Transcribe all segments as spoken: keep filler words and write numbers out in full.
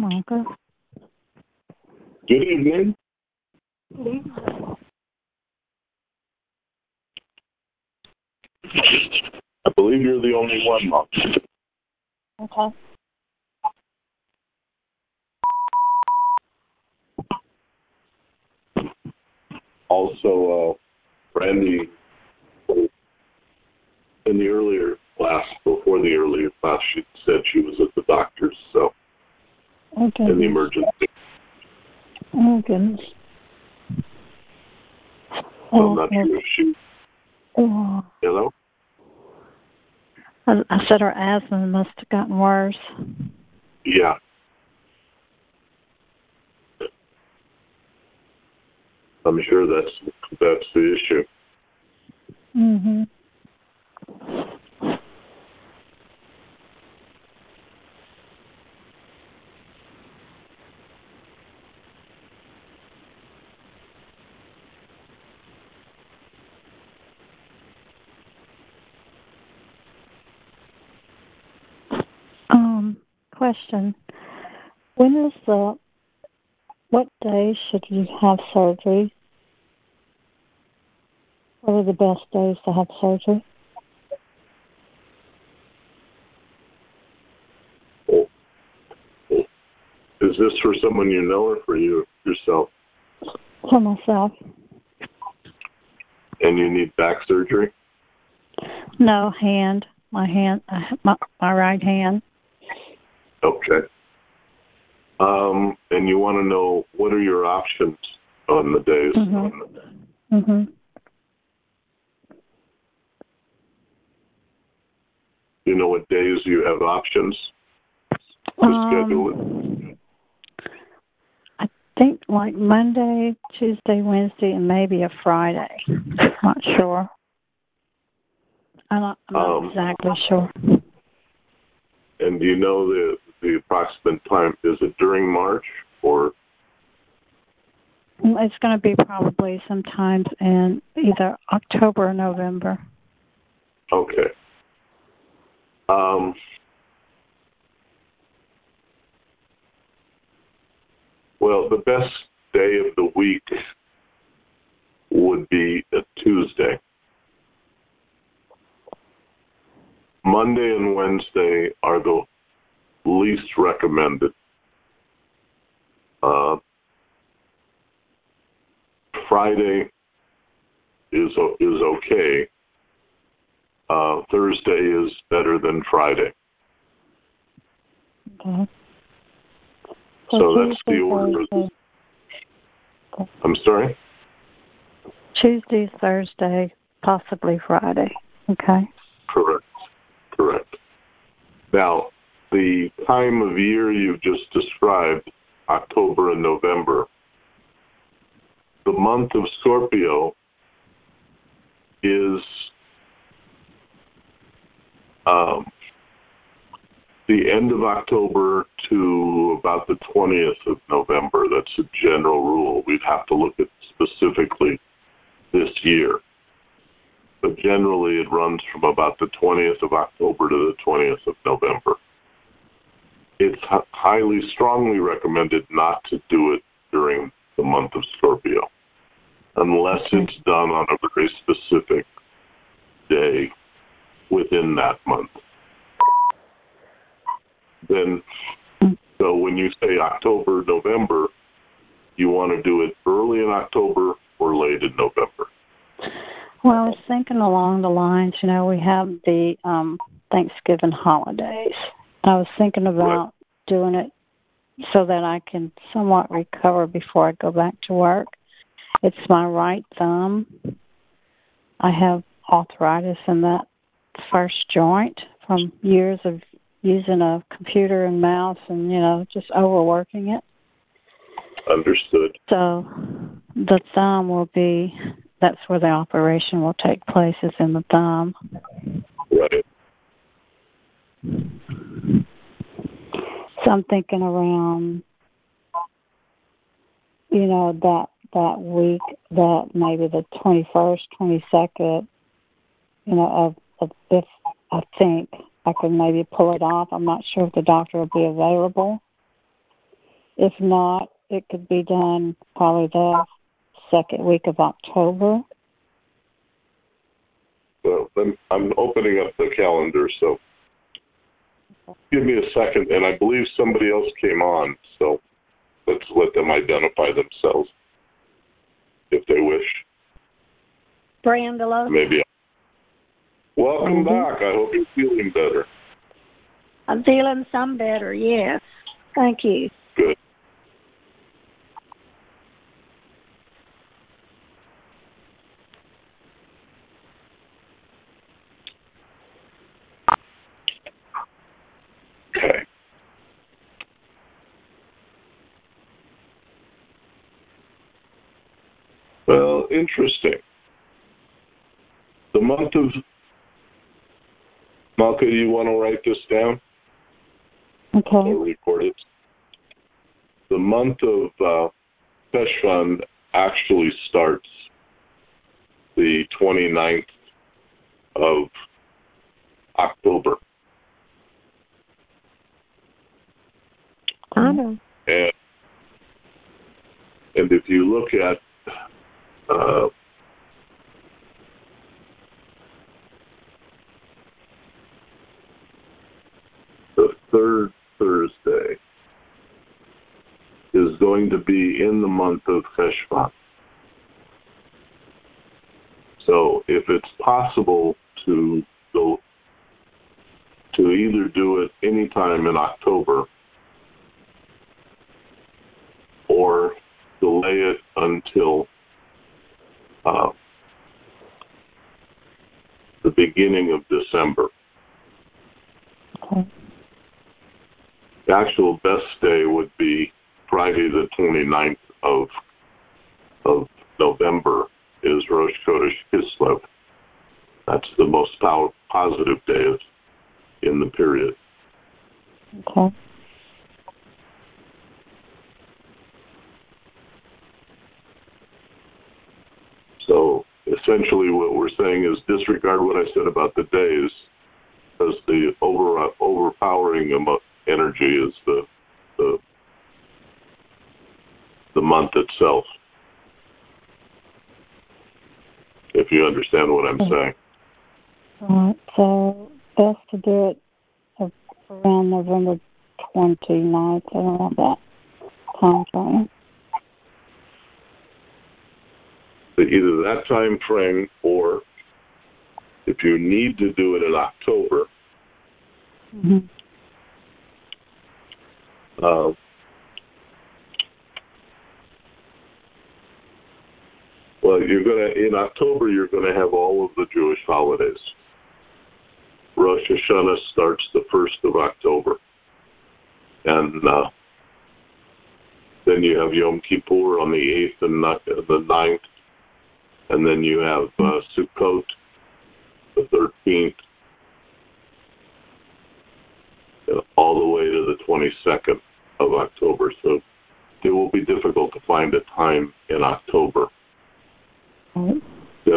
Monica. Good evening. Good evening. I believe you're the only one, Mom. Okay. Also, uh, Brandy, in the earlier class, before the earlier class, she said she was at the doctor's, so, Okay. in the emergency. Oh, goodness. So I'm not oh, sure if she, oh. hello? I, I said her asthma must have gotten worse. Yeah. I'm sure that's that's the issue. Mm-hmm. Um, question. When is the, what day should you have surgery? What are the best days to have surgery? Oh. Oh. Is this for someone you know or for you yourself? For myself. And you need back surgery? No, hand. My hand, my, my right hand. Okay. Um, and you want to know what are your options on the days? Mm-hmm. Mm-hmm. You know what days you have options to schedule it? Um, I think like Monday, Tuesday, Wednesday, and maybe a Friday. Not sure. I'm not, I'm not Um, exactly sure. And do you know the the approximate time? Is it during March or? It's going to be probably sometimes in either October or November. Okay. Um, well, the best day of the week would be a Tuesday. Monday and Wednesday are the least recommended. Uh, Friday is is okay. Uh, Thursday is better than Friday. Okay. So, so that's the order. Okay. I'm sorry? Tuesday, Thursday, possibly Friday. Okay. Correct. Correct. Now, the time of year you just described, October and November, the month of Scorpio is um, the end of October to about the twentieth of November. That's a general rule. We'd have to look at specifically this year. But generally it runs from about the twentieth of October to the twentieth of November. It's h- highly, strongly recommended not to do it during the month of Scorpio, unless it's done on a very specific day within that month. Then, so when you say October, November, you want to do it early in October or late in November? Well, I was thinking along the lines, you know, we have the um, Thanksgiving holidays. I was thinking about right. doing it so that I can somewhat recover before I go back to work. It's my right thumb. I have arthritis in that first joint from years of using a computer and mouse and, you know, just overworking it. Understood. So the thumb will be, that's where the operation will take place, is in the thumb. Right. So I'm thinking around, you know, that that week, that maybe the twenty-first, twenty-second, you know, of, of if I think I could maybe pull it off. I'm not sure if the doctor will be available. If not, it could be done probably the second week of October. Well, then I'm opening up the calendar, so give me a second. And I believe somebody else came on, so let's let them identify themselves if they wish. Brandela. Maybe. Welcome Mm-hmm. back. I hope you're feeling better. I'm feeling some better, yes. Thank you. Good. Okay. Well, interesting. The month of Malka, you want to write this down? Okay. Or record it. The month of uh, Peshvan actually starts the twenty-ninth of October. I know. And, and if you look at uh, the third Thursday is going to be in the month of Cheshvan. So if it's possible to go to either do it anytime in October or delay it until uh, the beginning of December. Okay. The actual best day would be Friday the twenty-ninth of of November is Rosh Chodesh Kislev. That's the most power, positive day of, in the period. Okay. So essentially what we're saying is disregard what I said about the days, because the over, overpowering emo- energy is the, the the month itself, if you understand what I'm saying. All right. So best to do it around November twenty-ninth, around that time frame. But either that time frame, or if you need to do it in October, Mm-hmm. uh, well, you're gonna in October you're gonna have all of the Jewish holidays. Rosh Hashanah starts the first of October, and uh, then you have Yom Kippur on the eighth and the ninth, and then you have uh, Sukkot the thirteenth, all the way to the twenty-second of October. So it will be difficult to find a time in October. Right. Yeah.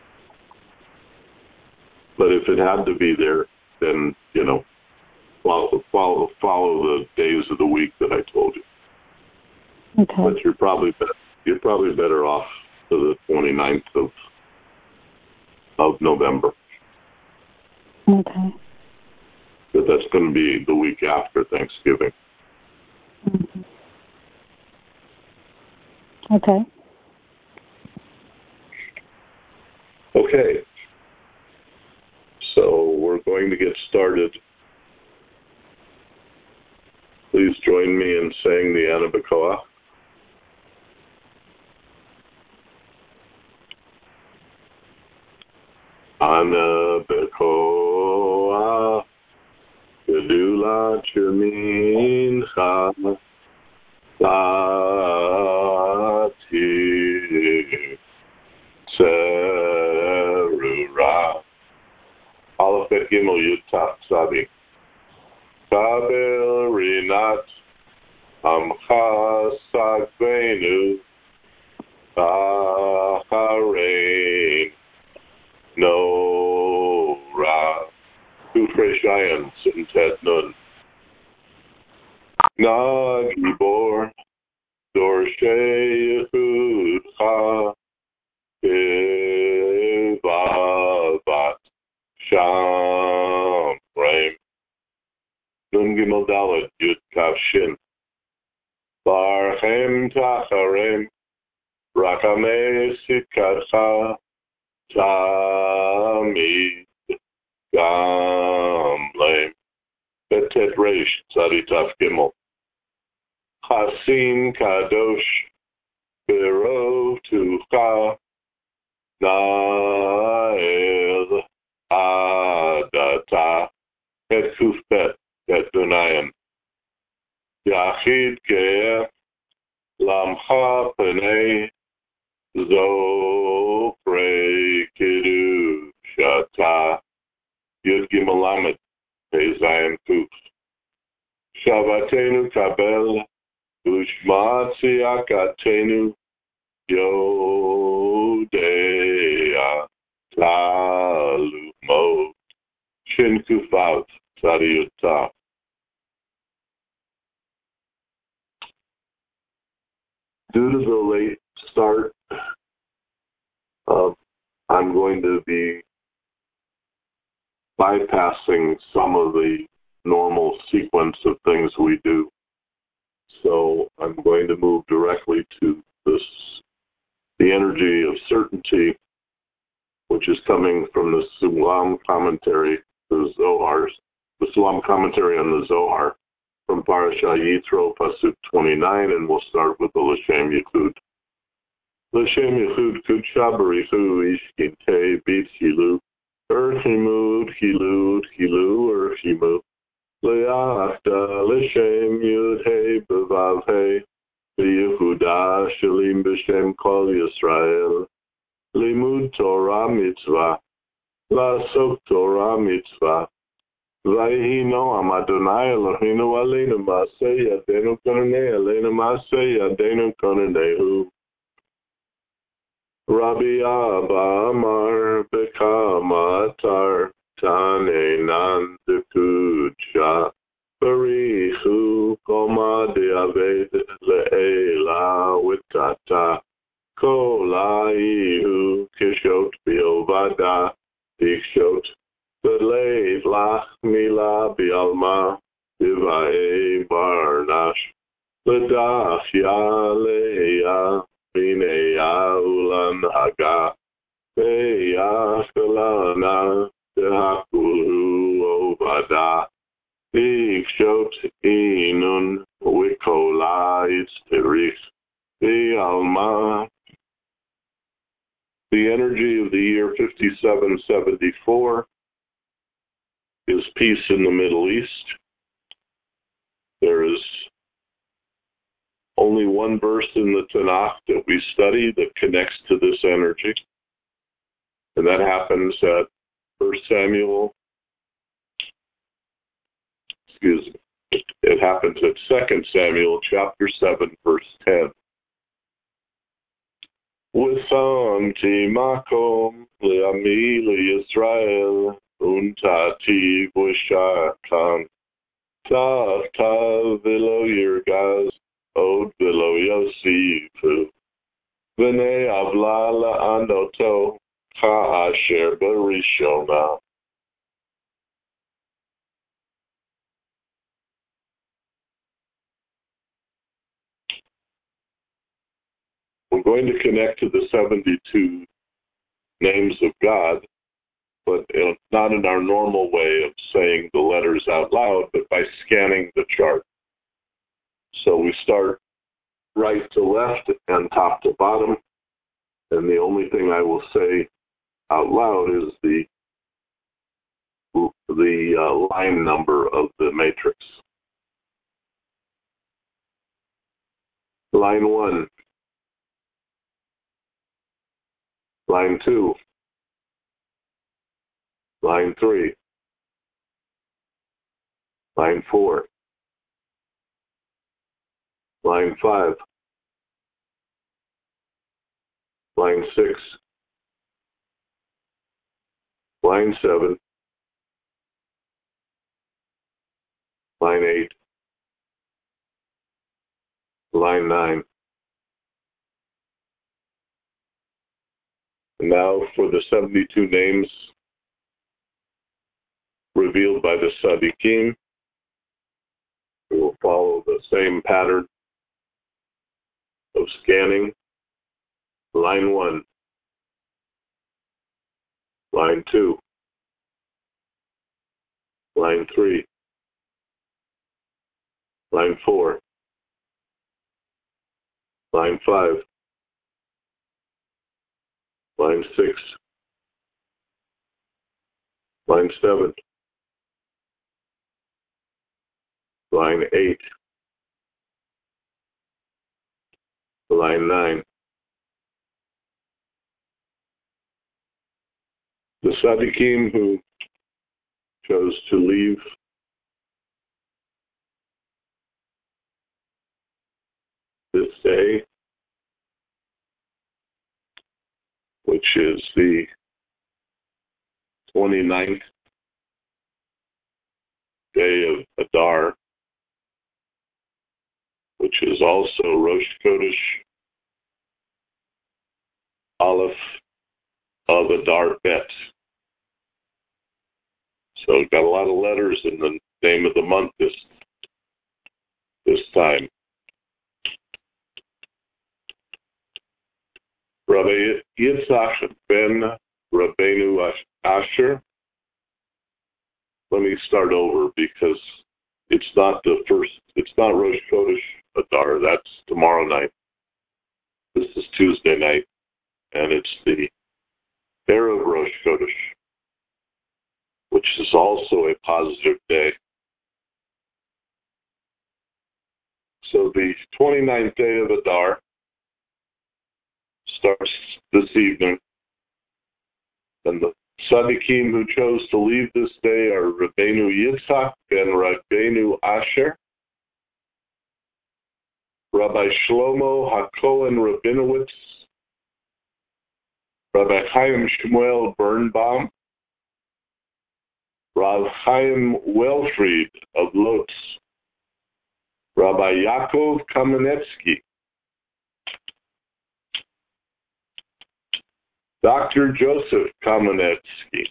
But if it had to be there, then, you know, follow, follow, follow the days of the week that I told you. Okay. But you're probably better, you're probably better off to the twenty-ninth of of November. Okay. But that's going to be the week after Thanksgiving. Mm-hmm. Okay. Okay. So we're going to get started. Please join me in saying the Ana B'Koach. Ana B'Koach, Gedulat Yemincha, Lati Serura. Aleph Bet Gimel Yud Taf Tzadik. Kabel Rinat Amcha Sagvenu Acharein Nora. Kufre Shayan Sintet Nun. Na Gibor, Dorshei Yehudcha, Kevavat, Sham, Raim, Nun Gimel Dalet, Yud Kav Shin, Barchem Tacharem, Rakame Sikatcha, Tamid, Gamleim, Betet Reish, Tzaditaf Gimel, Chasim Kadosh, Berov Tucha, Nael Adata, Het Kufbet, Het Dunayim, Yachid Ge'eh, Lamcha Penei, Zofrei Kiddushata, Yud Gimel Lamed, Pei Zayin Kuf, Shavatenu Kabel, Ushma Tziyakatenu, Yodea, Talumo, Shin Kufav, Tzadiyutah. Due to the late start, uh, I'm going to be bypassing some of the normal sequence of things we do. So I'm going to move directly to this, the energy of certainty, which is coming from the Sulam commentary, the Zohar, the Sulam commentary on the Zohar, from Parashah Yitro, Pasuk twenty-nine, and we'll start with the L'Shem Yichud. L'Shem Yichud Kudsha Barichu Ishkinte Bit Hilu, Erchimud Hilud Hilu Erchimu, Le'achta L'Shem Yud Hei Bevav Hei, Yehuda Shalim B'Shem Kol Yisrael, Limud Torah Mitzvah, La'asok Torah Mitzvah, Vayhi Noam Adonai Eloheinu Aleinu Maaseh Yadeinu Konanei Aleinu Maaseh Yadeinu Konanehu. Rabbi Abba Amar Bekama Atar Tanenan Dekudsha Barichu Koma De'aved Le'ela Witata Kolaihu Kishot Biovada Dikshot Belev Lach Mila Bialma Divae Barnash Ledach Yaleya Bineya Ulan Haga Beya Skalana Dehakulu Ovada Dikshot Inun Wikola Itzterich Bialma. The energy of the year fifty-seven seventy-four is peace in the Middle East. There is only one verse in the Tanakh that we study that connects to this energy, and that happens at First Samuel, excuse me, it happens at Second Samuel chapter seven, verse ten. Withamti makom le'ami le'Yisrael untati v'shatan tav tav v'lo yirgaz od v'lo yosifu v'nei avla la'anoto ha'asher barishona. We're going to connect to the seventy-two names of God, but not in our normal way of saying the letters out loud, but by scanning the chart. So we start right to left and top to bottom, and the only thing I will say out loud is the the uh, line number of the matrix. Line one. Line two, line three, line four, line five, line six, line seven, line eight, line nine. And now for the seventy-two names revealed by the Tzaddikim, we will follow the same pattern of scanning. Line one, line two, line three, line four, line five, line six, line seven, line eight, line nine. The Tzaddikim who chose to leave this day, which is the twenty-ninth day of Adar, which is also Rosh Chodesh Aleph of Adar Bet. So we've got a lot of letters in the name of the month this this time. Rabbi Yitzhak ben Rabbeinu Asher. Let me start over because it's not the first, it's not Rosh Chodesh Adar, that's tomorrow night. This is Tuesday night, and it's the Erev Rosh Chodesh, which is also a positive day. So the twenty-ninth day of Adar starts this evening, and the Tzaddikim who chose to leave this day are Rabbeinu Yitzhak ben Rabbeinu Asher, Rabbi Shlomo HaKohen Rabinowitz, Rabbi Chaim Shmuel Birnbaum, Rav Chaim Welfried of Lotz, Rabbi Yaakov Kamenetsky, Doctor Joseph Kamenetsky,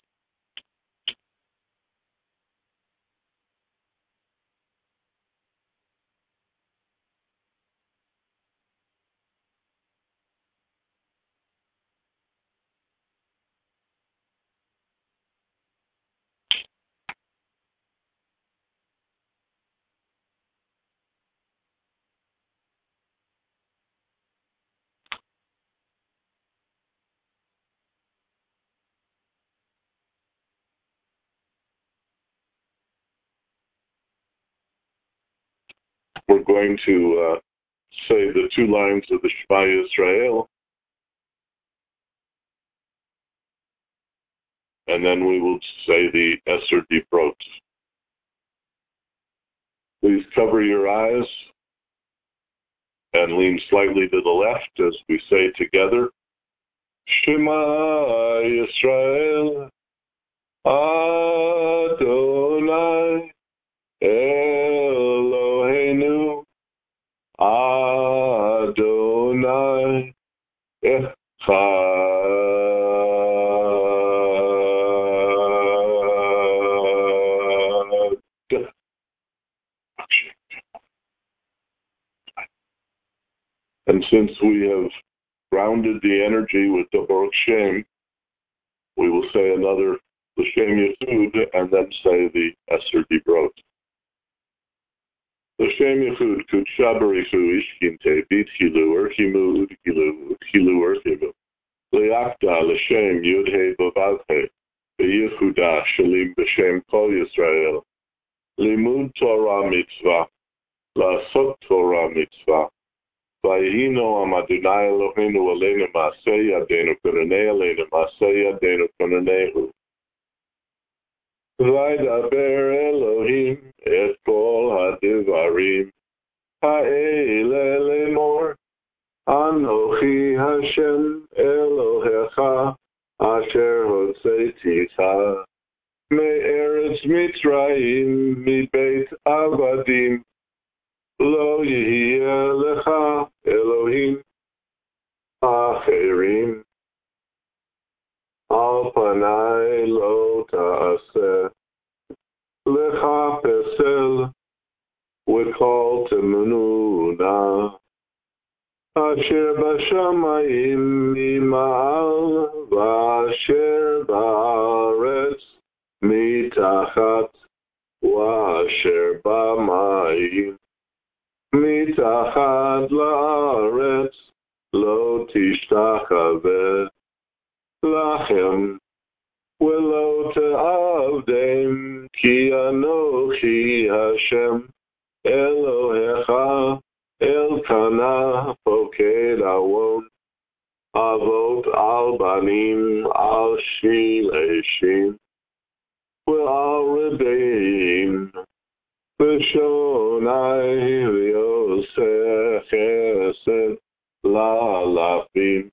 we're going to uh, say the two lines of the Shema Yisrael, and then we will say the Eser Dibrot. Please cover your eyes and lean slightly to the left as we say together, Shema Yisrael, Adonai Eloheinu, Adonai Echad. And since we have grounded the energy with the Baruch Shem, we will say another L'Shem Yechud and then say the Eser Dibrot. L'Shem Yechud Kudsha Barichu Ishkinte Bitchilu Erchimu Udkilu Udkilu Erchimu Leakda L'Shem Yudhe Bavadhe Beyechuda Shalim B'Shem Kol Yisrael Limud Torah Mitzvah La'asot Torah Mitzvah Vayino Am Adonai Eloheinu Aleinu Maaseh Yadeinu Konanei Aleinu Maaseh Yadeinu Konanehu Vaydaber Elohim et kol hadivarim ha'ele lemor Anochi Hashem Elohecha asher hotzeiticha me'eretz Mitzrayim mibeit avadim lo yihye lecha Elohim acherim al panai lo ta'aseh lecha pesel v'kol temunah asher b'shamayim mima'al v'asher ba'aretz mitachat v'asher b'mayim mitachat la'aretz lo tishtachaveh lachem v'lo te'avdem ki anochi Hashem Elohecha Elkanah Poked Awon Avot Al Banim Al Shileshim V'al Rebeim V'shonai V'yoseh Chesed La'alafim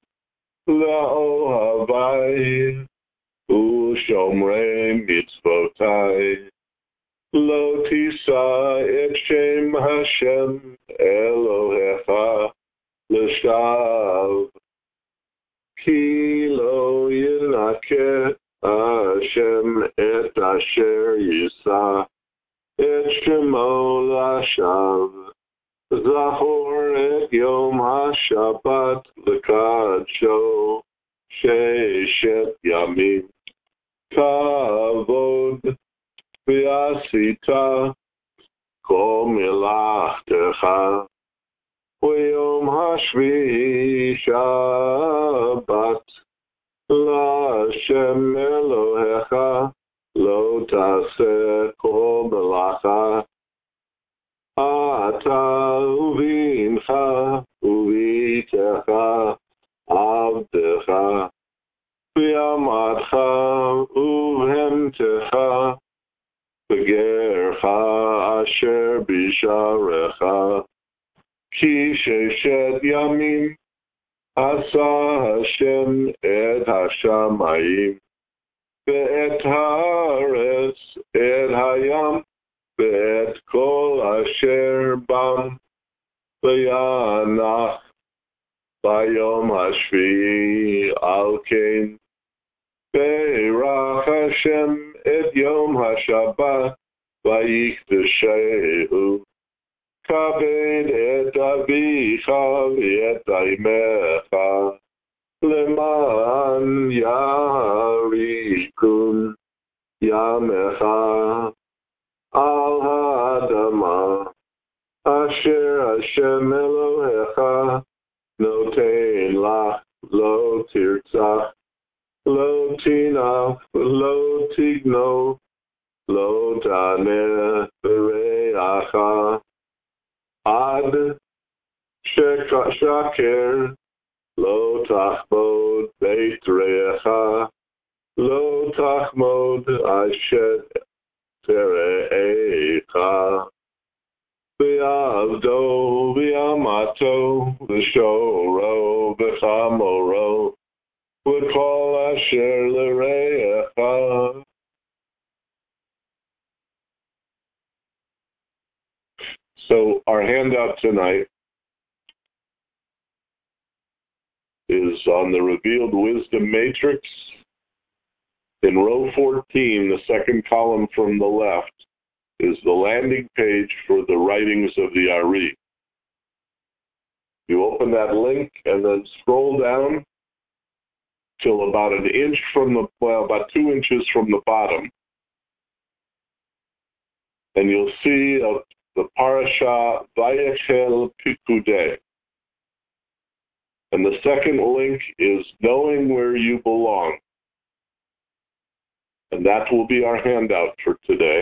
La'ohavai U'shomrei Mitzvotai Lo tisa et shem Hashem Elohecha l'shav Ki lo yinakeh Hashem et asher yisa et shemo lashav Zachor et yom haShabbat l'kadsho sheishet yamim Kavod V'asita kol milachtecha V'yom hashvi'i Shabbat L'Hashem Elohecha Lo taseh kol melacha Ata uvincha uvitecha Avdecha V'yamadcha uvhemtecha V'gercha asher bisharecha Ki sheshet yamim Asa Hashem et hashamayim Ve'et haaretz et hayam Ve'et kol asher bam V'yanach Bayom hashvi'i al kein Be'erach Hashem et yom haShabbat vayikdeshehu Kaved et avicha v'et imecha leman yarikun yamecha al ha'adama asher Hashem Elohecha notein lach lo tirtzach Lo tinaf, lo tigno, lo taneh bereacha, ad shaker, lo tachmod beit reacha, lo tachmod ashet tereecha, v'avdo v'amato, v'shoro v'chamoro, V'kol asher l'reacha. So our handout tonight is on the Revealed Wisdom Matrix. In row fourteen, the second column from the left, is the landing page for the writings of the Ari. You open that link and then scroll down till about an inch from the, well, about two inches from the bottom. And you'll see uh, the parasha Vayechel Pikudei. And the second link is Knowing Where You Belong. And that will be our handout for today.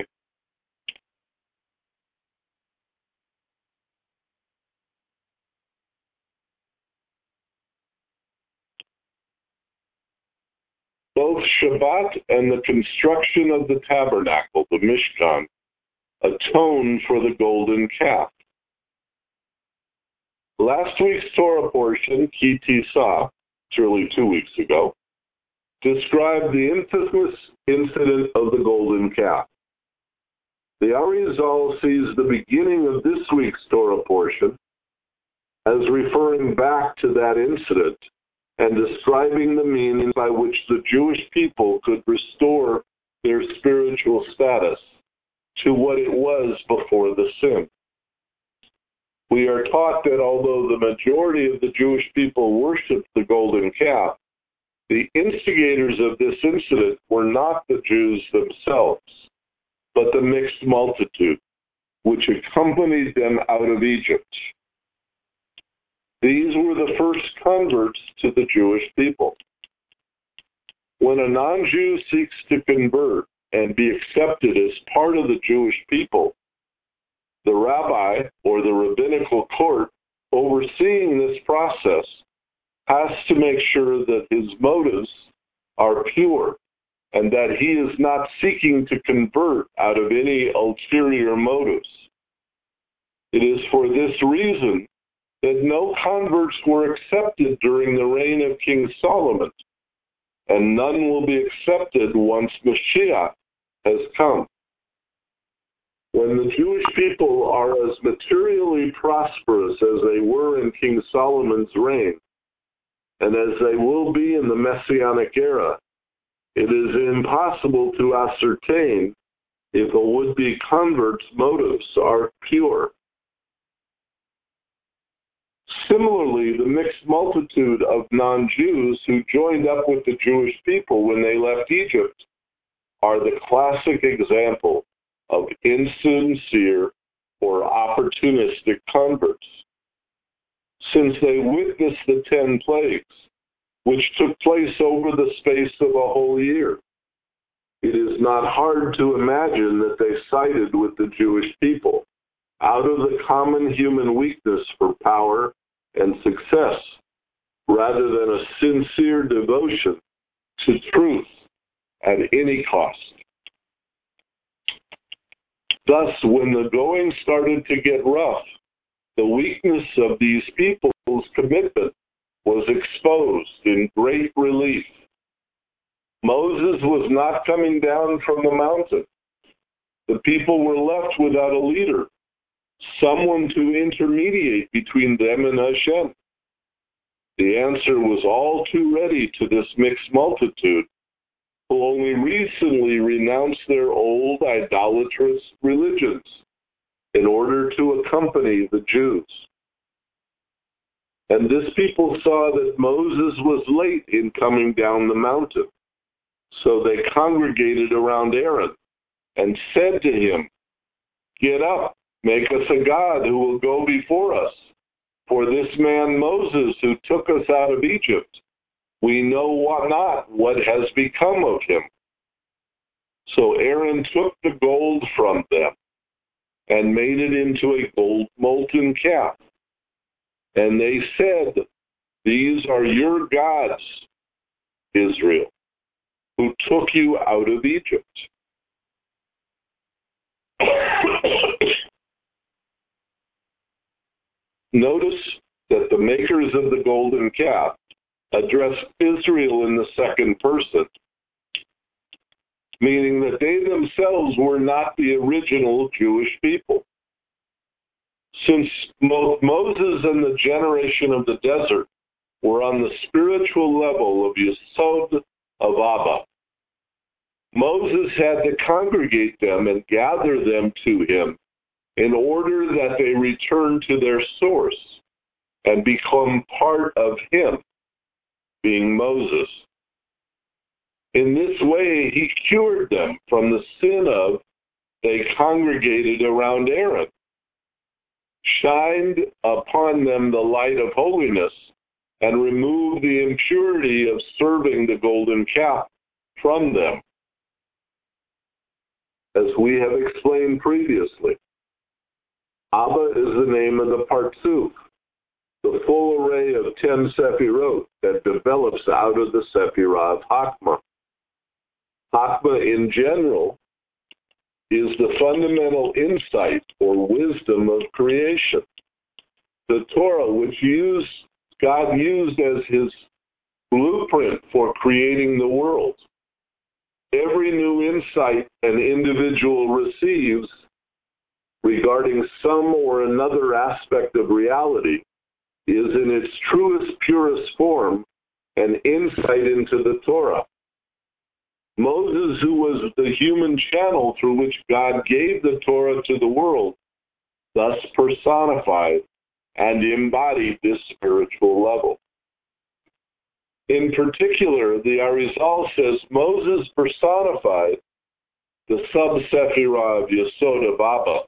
Both Shabbat and the construction of the tabernacle, the Mishkan, atone for the golden calf. Last week's Torah portion, Ki Tisa, it's really two weeks ago, described the infamous incident of the golden calf. The Arizal sees the beginning of this week's Torah portion as referring back to that incident and describing the means by which the Jewish people could restore their spiritual status to what it was before the sin. We are taught that although the majority of the Jewish people worshipped the golden calf, the instigators of this incident were not the Jews themselves, but the mixed multitude, which accompanied them out of Egypt. These were the first converts to the Jewish people. When a non-Jew seeks to convert and be accepted as part of the Jewish people, the rabbi or the rabbinical court overseeing this process has to make sure that his motives are pure and that he is not seeking to convert out of any ulterior motives. It is for this reason that no converts were accepted during the reign of King Solomon, and none will be accepted once Mashiach has come. When the Jewish people are as materially prosperous as they were in King Solomon's reign, and as they will be in the Messianic era, it is impossible to ascertain if a would-be convert's motives are pure. Similarly, the mixed multitude of non-Jews who joined up with the Jewish people when they left Egypt are the classic example of insincere or opportunistic converts. Since they witnessed the ten plagues, which took place over the space of a whole year, it is not hard to imagine that they sided with the Jewish people out of the common human weakness for power and success, rather than a sincere devotion to truth at any cost. Thus, when the going started to get rough, the weakness of these people's commitment was exposed in great relief. Moses was not coming down from the mountain. The people were left without a leader, someone to intermediate between them and Hashem. The answer was all too ready to this mixed multitude, who only recently renounced their old idolatrous religions in order to accompany the Jews. And this people saw that Moses was late in coming down the mountain, so they congregated around Aaron and said to him, "Get up, make us a god who will go before us. For this man Moses who took us out of Egypt, we know what not what has become of him." So Aaron took the gold from them and made it into a gold molten calf. And they said, "These are your gods, Israel, who took you out of Egypt." Notice that the makers of the golden calf address Israel in the second person, meaning that they themselves were not the original Jewish people. Since both Moses and the generation of the desert were on the spiritual level of Yesod of Abba, Moses had to congregate them and gather them to him in order that they return to their source and become part of him, being Moses. In this way, he cured them from the sin of they congregated around Aaron, shined upon them the light of holiness, and removed the impurity of serving the golden calf from them. As we have explained previously, Abba is the name of the Partsuf, the full array of ten Sephirot that develops out of the Sephirah of Hakma. Hakma in general is the fundamental insight or wisdom of creation. The Torah, which used, God used as his blueprint for creating the world. Every new insight an individual receives regarding some or another aspect of reality is in its truest, purest form an insight into the Torah. Moses, who was the human channel through which God gave the Torah to the world, thus personified and embodied this spiritual level. In particular, the Arizal says Moses personified the sub-sephirah of Yesod of Abba.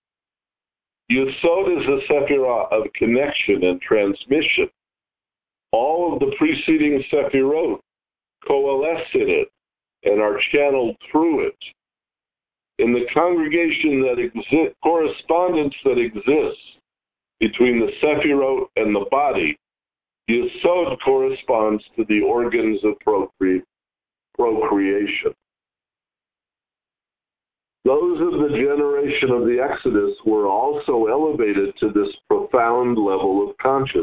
Yesod is a sephirah of connection and transmission. All of the preceding sephirot coalesce in it and are channeled through it. In the congregation that exists, correspondence that exists between the sephirot and the body, Yesod corresponds to the organs of procre- procreation. Those of the generation of the Exodus were also elevated to this profound level of consciousness.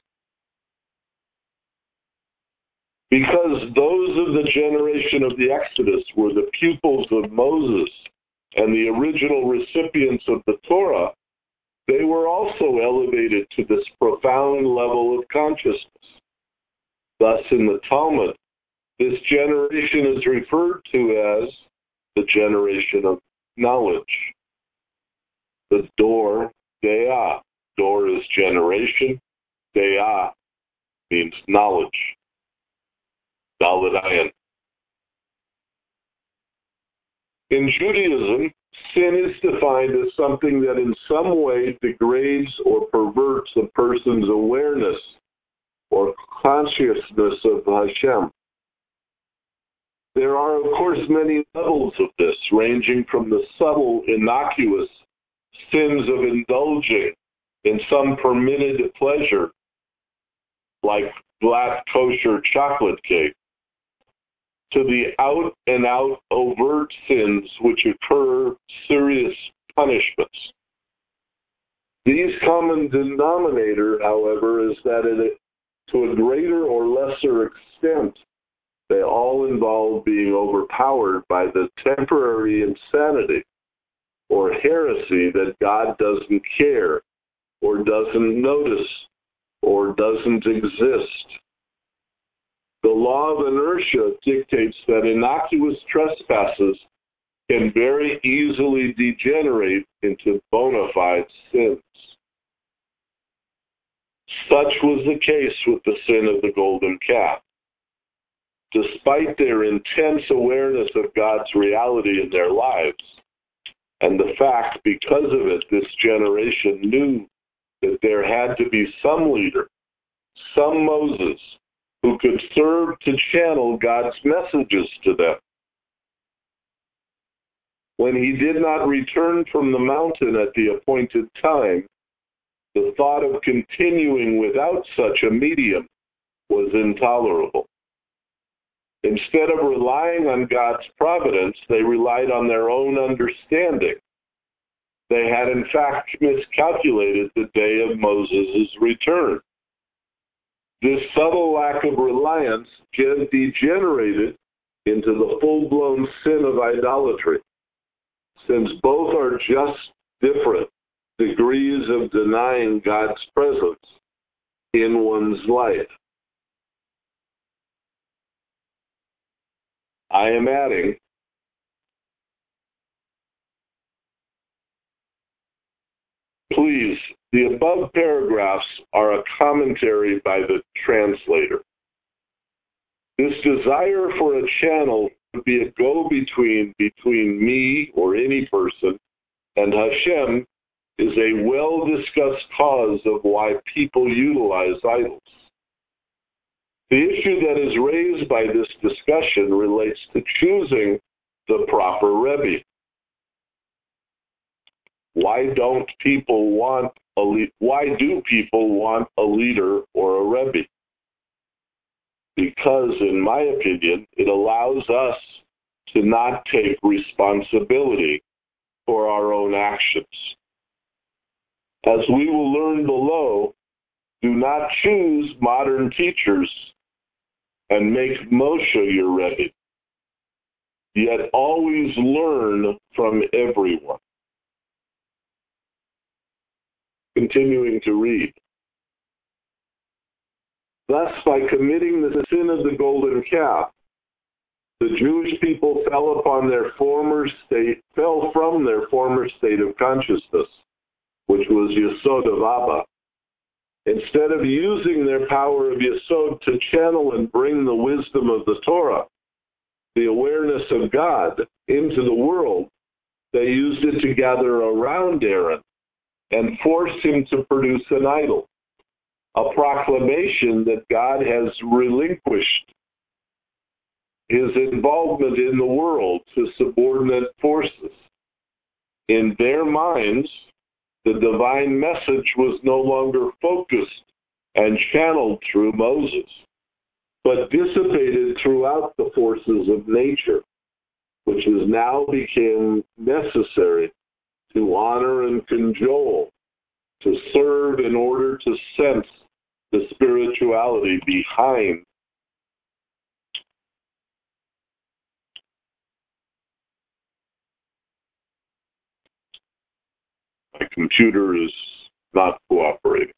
Because those of the generation of the Exodus were the pupils of Moses and the original recipients of the Torah, they were also elevated to this profound level of consciousness. Thus, in the Talmud, this generation is referred to as the generation of knowledge. The Dor, Deah. Dor is generation. Deah means knowledge. Dalet Ayin. In Judaism, sin is defined as something that in some way degrades or perverts a person's awareness or consciousness of Hashem. There are, of course, many levels of this, ranging from the subtle, innocuous sins of indulging in some permitted pleasure, like black kosher chocolate cake, to the out-and-out overt sins which incur serious punishments. These common denominator, however, is that it, to a greater or lesser extent, they all involve being overpowered by the temporary insanity or heresy that God doesn't care or doesn't notice or doesn't exist. The law of inertia dictates that innocuous trespasses can very easily degenerate into bona fide sins. Such was the case with the sin of the golden calf. Despite their intense awareness of God's reality in their lives, and the fact because of it this generation knew that there had to be some leader, some Moses, who could serve to channel God's messages to them. When he did not return from the mountain at the appointed time, the thought of continuing without such a medium was intolerable. Instead of relying on God's providence, they relied on their own understanding. They had in fact miscalculated the day of Moses' return. This subtle lack of reliance degenerated into the full-blown sin of idolatry, since both are just different degrees of denying God's presence in one's life. I am adding, please, the above paragraphs are a commentary by the translator. This desire for a channel to be a go-between between me or any person and Hashem is a well-discussed cause of why people utilize idols. The issue that is raised by this discussion relates to choosing the proper Rebbe. Why don't people want a le- why do people want a leader or a Rebbe? Because, in my opinion, it allows us to not take responsibility for our own actions. As we will learn below, do not choose modern teachers and make Moshe your Rebbe, yet always learn from everyone. continuing to read. Thus, by committing the sin of the golden calf, the Jewish people fell upon their former state, fell from their former state of consciousness, which was Yesod of Abba. Instead of using their power of Yesod to channel and bring the wisdom of the Torah, the awareness of God, into the world, they used it to gather around Aaron and force him to produce an idol, a proclamation that God has relinquished his involvement in the world to subordinate forces. In their minds, the divine message was no longer focused and channeled through Moses, but dissipated throughout the forces of nature, which has now become necessary to honor and cajole, to serve in order to sense the spirituality behind. My computer is not cooperating.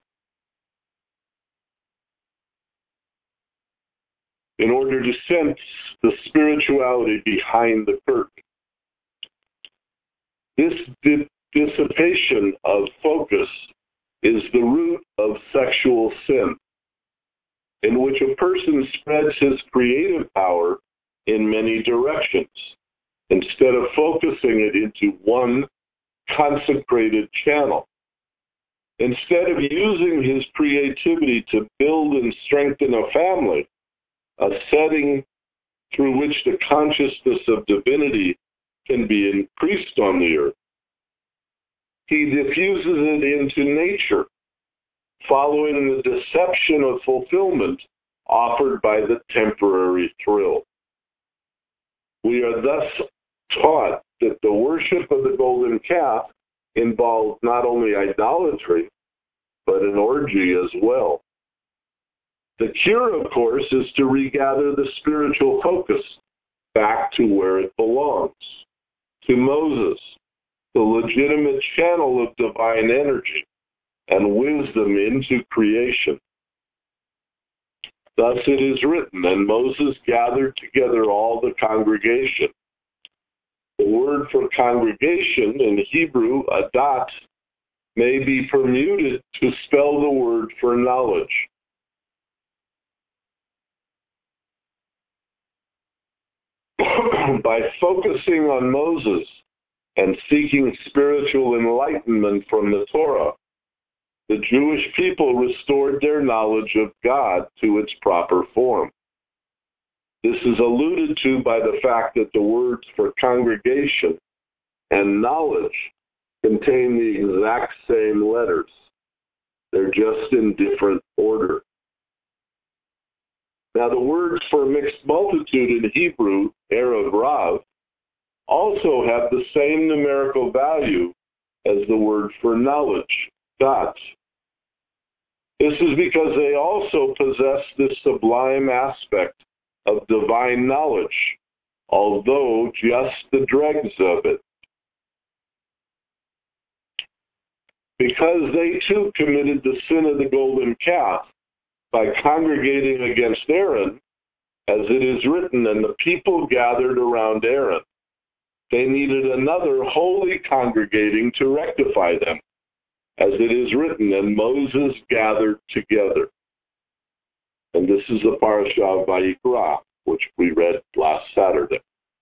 In order to sense the spirituality behind the curtain. This di- dissipation of focus is the root of sexual sin, in which a person spreads his creative power in many directions, instead of focusing it into one consecrated channel. Instead of using his creativity to build and strengthen a family, a setting through which the consciousness of divinity can be increased on the earth, he diffuses it into nature, following the deception of fulfillment offered by the temporary thrill. We are thus taught that the worship of the golden calf involves not only idolatry, but an orgy as well. The cure, of course, is to regather the spiritual focus back to where it belongs, to Moses, the legitimate channel of divine energy and wisdom into creation. Thus it is written, and Moses gathered together all the congregation. The word for congregation in Hebrew, adat, may be permuted to spell the word for knowledge. By focusing on Moses and seeking spiritual enlightenment from the Torah, the Jewish people restored their knowledge of God to its proper form. This is alluded to by the fact that the words for congregation and knowledge contain the exact same letters. They're just in different order. Now, the words for mixed multitude in Hebrew, Erev Rav, also have the same numerical value as the word for knowledge, dat. This is because they also possess this sublime aspect of divine knowledge, although just the dregs of it. Because they too committed the sin of the golden calf by congregating against Aaron, as it is written, and the people gathered around Aaron. They needed another holy congregating to rectify them, as it is written, and Moses gathered together. And this is the parashah of Vayikra, which we read last Saturday.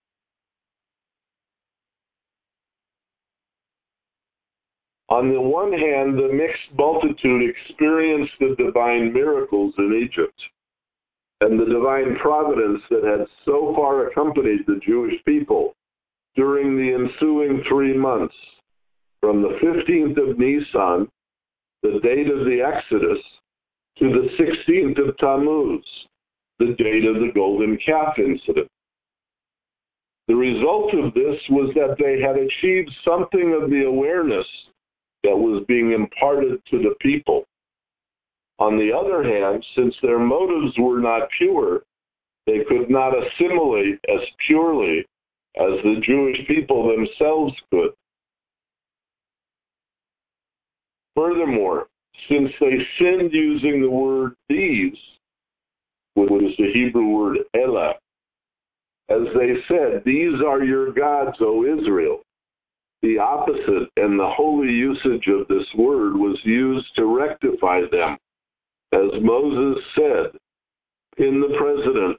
On the one hand, the mixed multitude experienced the divine miracles in Egypt and the divine providence that had so far accompanied the Jewish people during the ensuing three months, from the fifteenth of Nisan, the date of the Exodus, to the sixteenth of Tammuz, the date of the golden calf incident. The result of this was that they had achieved something of the awareness that was being imparted to the people. On the other hand, since their motives were not pure, they could not assimilate as purely as the Jewish people themselves could. Furthermore, since they sinned using the word these, which is the Hebrew word elah, as they said, these are your gods, O Israel, the opposite and the holy usage of this word was used to rectify them. As Moses said in the present,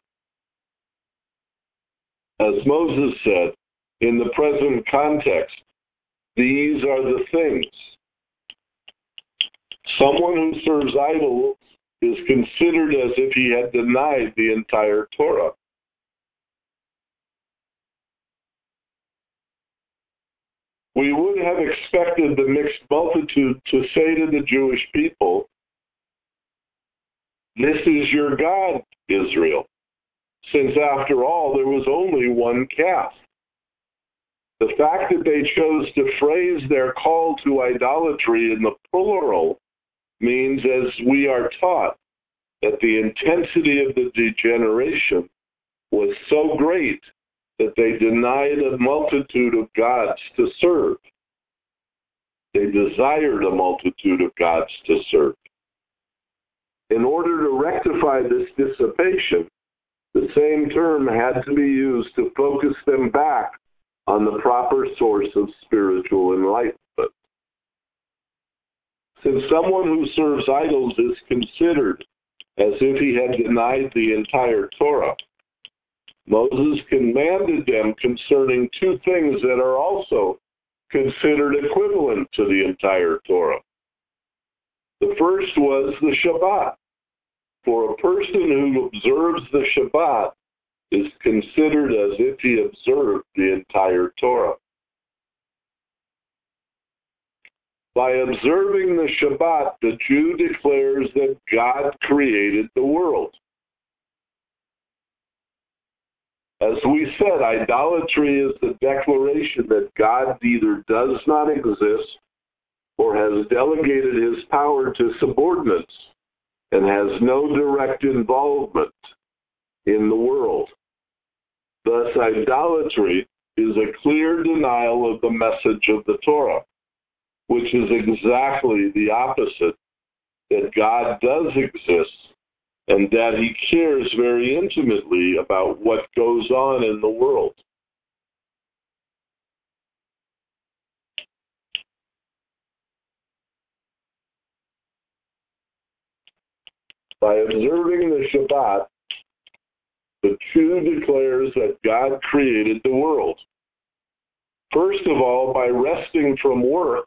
as Moses said in the present context, these are the things. Someone who serves idols is considered as if he had denied the entire Torah. We would have expected the mixed multitude to say to the Jewish people, this is your God, Israel, since after all there was only one calf. The fact that they chose to phrase their call to idolatry in the plural means, as we are taught, that the intensity of the degeneration was so great that they denied a multitude of gods to serve. They desired a multitude of gods to serve. In order to rectify this dissipation, the same term had to be used to focus them back on the proper source of spiritual enlightenment. Since someone who serves idols is considered as if he had denied the entire Torah, Moses commanded them concerning two things that are also considered equivalent to the entire Torah. The first was the Shabbat. For a person who observes the Shabbat is considered as if he observed the entire Torah. By observing the Shabbat, the Jew declares that God created the world. As we said, idolatry is the declaration that God either does not exist or has delegated his power to subordinates and has no direct involvement in the world. Thus, idolatry is a clear denial of the message of the Torah, which is exactly the opposite, that God does exist and that he cares very intimately about what goes on in the world. By observing the Shabbat, the Jew declares that God created the world. First of all, by resting from work,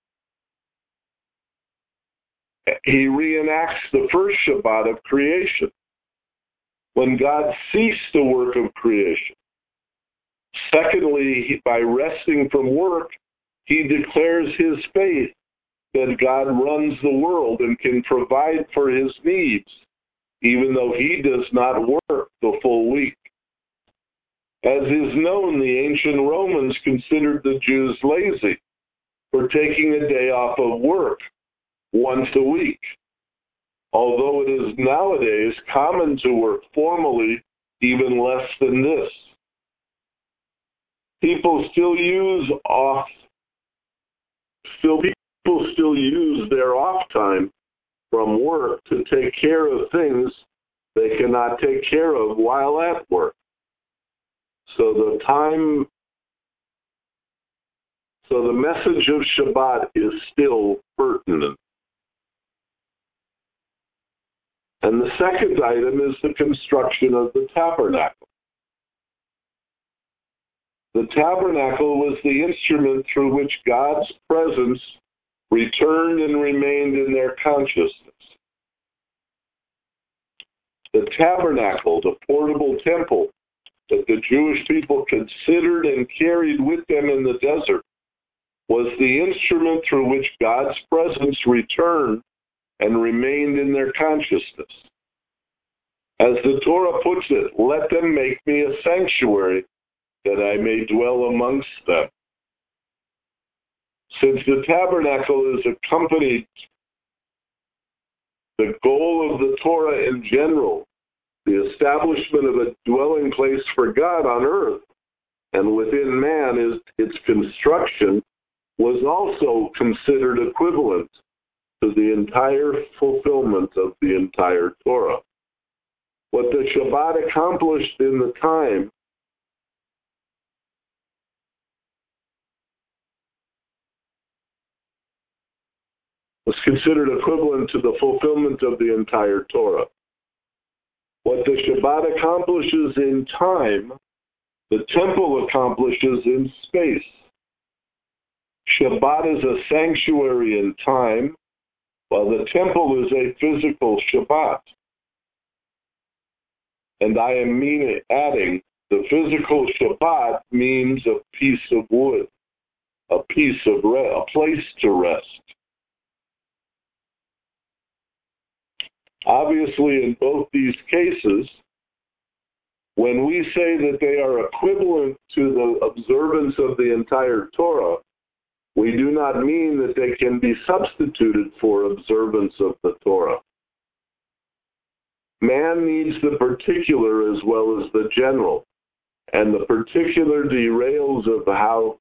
he reenacts the first Shabbat of creation, when God ceased the work of creation. Secondly, he, by resting from work, he declares his faith that God runs the world and can provide for his needs, even though he does not work the full week. As is known, the ancient Romans considered the Jews lazy for taking a day off of work once a week, although it is nowadays common to work formally even less than this. People still use off, still people still use their off time from work to take care of things they cannot take care of while at work. So the time, so the message of Shabbat is still pertinent. And the second item is the construction of the tabernacle. The tabernacle was the instrument through which God's presence returned and remained in their consciousness. The tabernacle, the portable temple that the Jewish people considered and carried with them in the desert, was the instrument through which God's presence returned and remained in their consciousness. As the Torah puts it, let them make me a sanctuary that I may dwell amongst them. Since the tabernacle is accompanied, the goal of the Torah in general, the establishment of a dwelling place for God on earth and within man, is its construction, was also considered equivalent the entire fulfillment of the entire Torah. What the Shabbat accomplished in the time was considered equivalent to the fulfillment of the entire Torah. What the Shabbat accomplishes in time, the temple accomplishes in space. Shabbat is a sanctuary in time, while the temple is a physical Shabbat. And I am meaning, adding, the physical Shabbat means a piece of wood, a piece of re- a place to rest. Obviously, in both these cases, when we say that they are equivalent to the observance of the entire Torah, we do not mean that they can be substituted for observance of the Torah. Man needs the particular as well as the general, and the particular derails of how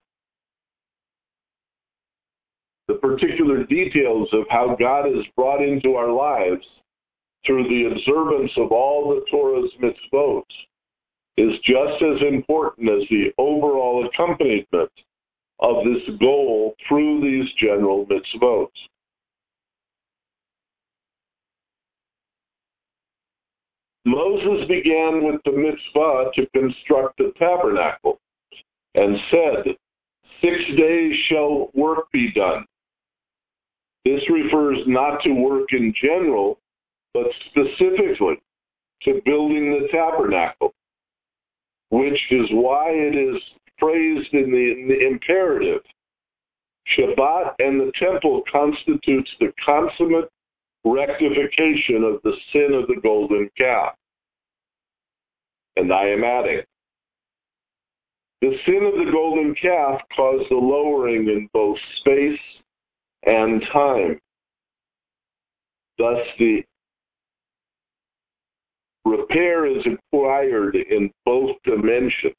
the particular details of how God is brought into our lives through the observance of all the Torah's mitzvot is just as important as the overall accompaniment of this goal through these general mitzvot. Moses began with the mitzvah to construct the tabernacle and said, "Six days shall work be done." This refers not to work in general, but specifically to building the tabernacle, which is why it is phrased in the, in the imperative. Shabbat and the temple constitutes the consummate rectification of the sin of the golden calf. And I am adding, the sin of the golden calf caused a lowering in both space and time. Thus, the repair is acquired in both dimensions.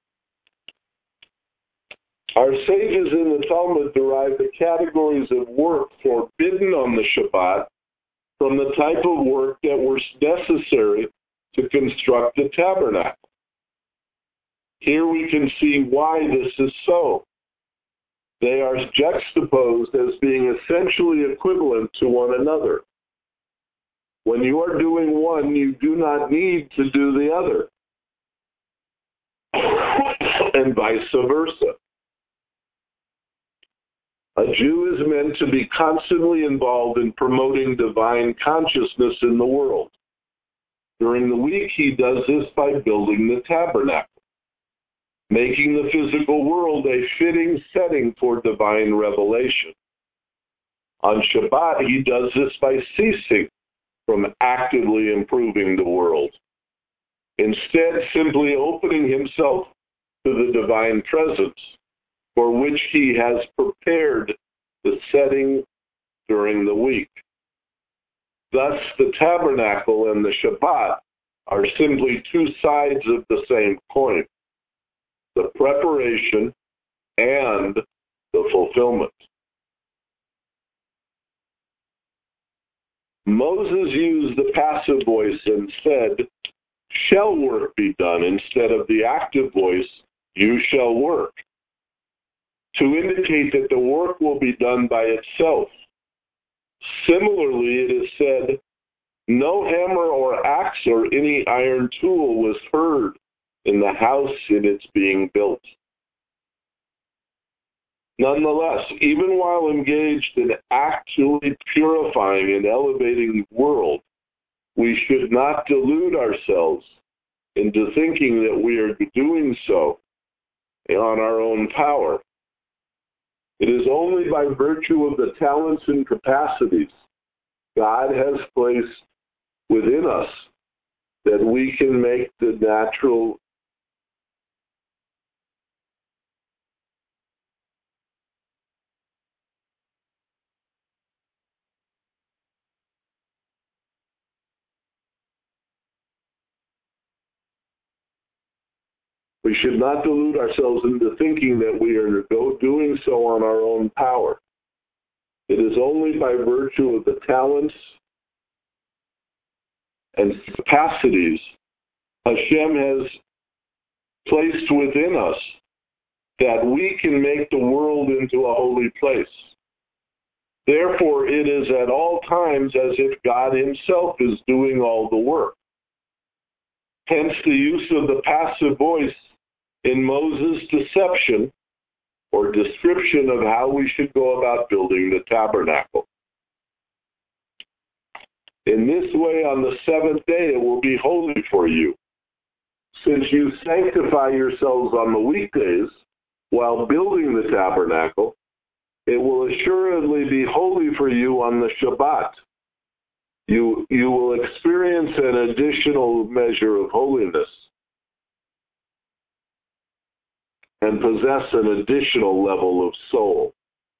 Our sages in the Talmud derive the categories of work forbidden on the Shabbat from the type of work that was necessary to construct the tabernacle. Here we can see why this is so. They are juxtaposed as being essentially equivalent to one another. When you are doing one, you do not need to do the other, and vice versa. A Jew is meant to be constantly involved in promoting divine consciousness in the world. During the week, he does this by building the tabernacle, making the physical world a fitting setting for divine revelation. On Shabbat, he does this by ceasing from actively improving the world, instead simply opening himself to the divine presence, for which he has prepared the setting during the week. Thus, the tabernacle and the Shabbat are simply two sides of the same coin, the preparation and the fulfillment. Moses used the passive voice and said, "Shall work be done," instead of the active voice, "You shall work," to indicate that the work will be done by itself. Similarly, it is said, "No hammer or axe or any iron tool was heard in the house in its being built." Nonetheless, even while engaged in actually purifying and elevating the world, we should not delude ourselves into thinking that we are doing so on our own power. It is only by virtue of the talents and capacities God has placed within us that we can make the natural We should not delude ourselves into thinking that we are doing so on our own power. It is only by virtue of the talents and capacities Hashem has placed within us that we can make the world into a holy place. Therefore, it is at all times as if God himself is doing all the work. Hence the use of the passive voice in Moses' deception or description of how we should go about building the tabernacle. In this way, on the seventh day, it will be holy for you. Since you sanctify yourselves on the weekdays while building the tabernacle, it will assuredly be holy for you on the Shabbat. You, you will experience an additional measure of holiness and possess an additional level of soul.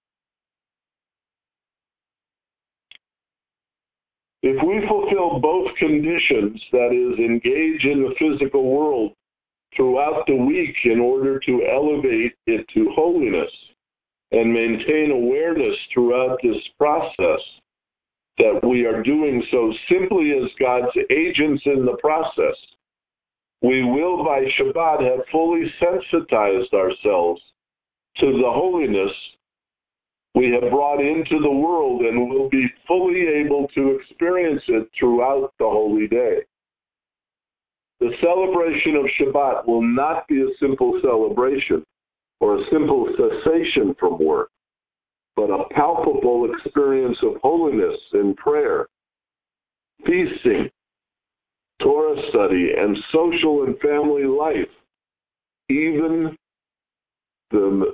If we fulfill both conditions, that is, engage in the physical world throughout the week in order to elevate it to holiness and maintain awareness throughout this process, that we are doing so simply as God's agents in the process, we will by Shabbat have fully sensitized ourselves to the holiness we have brought into the world and will be fully able to experience it throughout the holy day. The celebration of Shabbat will not be a simple celebration or a simple cessation from work, but a palpable experience of holiness in prayer, feasting, Torah study, and social and family life. Even the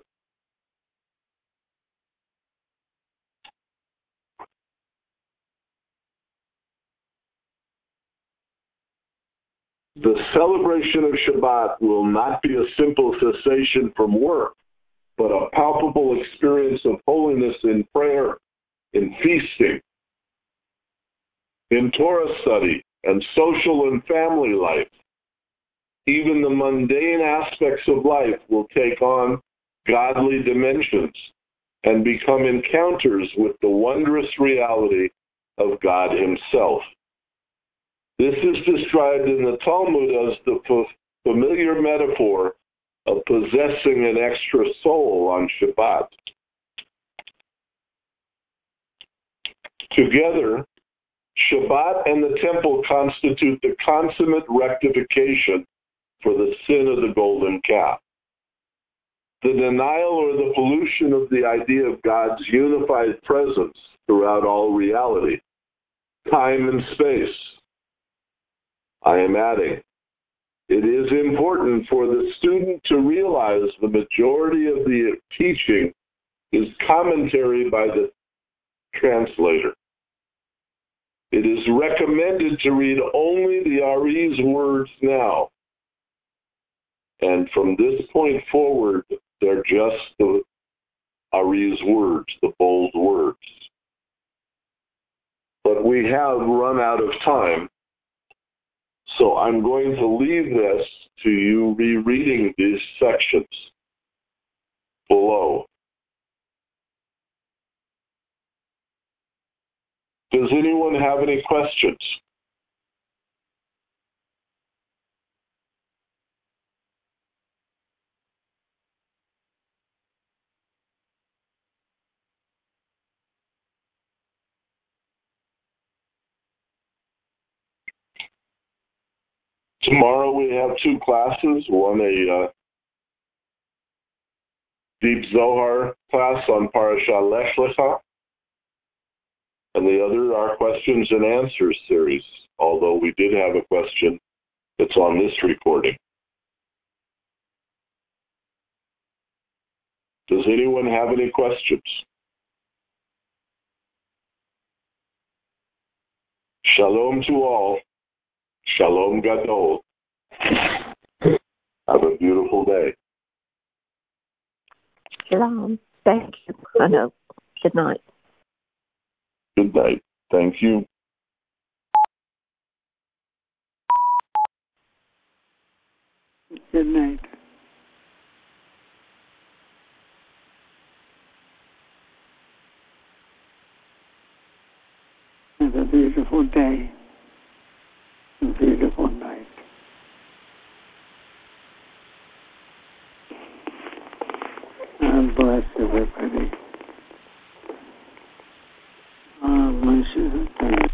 The celebration of Shabbat will not be a simple cessation from work, but a palpable experience of holiness in prayer, in feasting, in Torah study, and social and family life. Even the mundane aspects of life will take on godly dimensions and become encounters with the wondrous reality of God himself. This is described in the Talmud as the familiar metaphor of possessing an extra soul on Shabbat. Together, Shabbat and the temple constitute the consummate rectification for the sin of the golden calf. The denial or the pollution of the idea of God's unified presence throughout all reality, time and space. I am adding, it is important for the student to realize the majority of the teaching is commentary by the translator. It is recommended to read only the Ari's words now. And from this point forward, they're just the Ari's words, the bold words. But we have run out of time. So I'm going to leave this to you rereading these sections below. Does anyone have any questions? Tomorrow we have two classes, one a uh, Deep Zohar class on Parashah Lech Lecha, and the other our questions and answers series, although we did have a question that's on this recording. Does anyone have any questions? Shalom to all. Shalom Gadol. Have a beautiful day. Shalom. Thank you. I know. Good night. Good night. Thank you. Good night. have a beautiful day, a beautiful night. God bless everybody. God bless you.